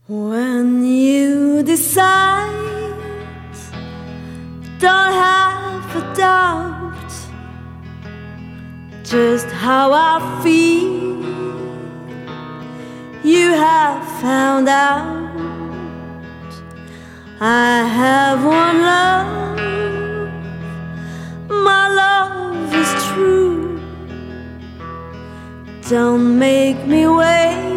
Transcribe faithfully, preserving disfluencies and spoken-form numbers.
When you decide, don't have a doubt just how I feel. You have found out I have one love, my love is true. Don't make me wait.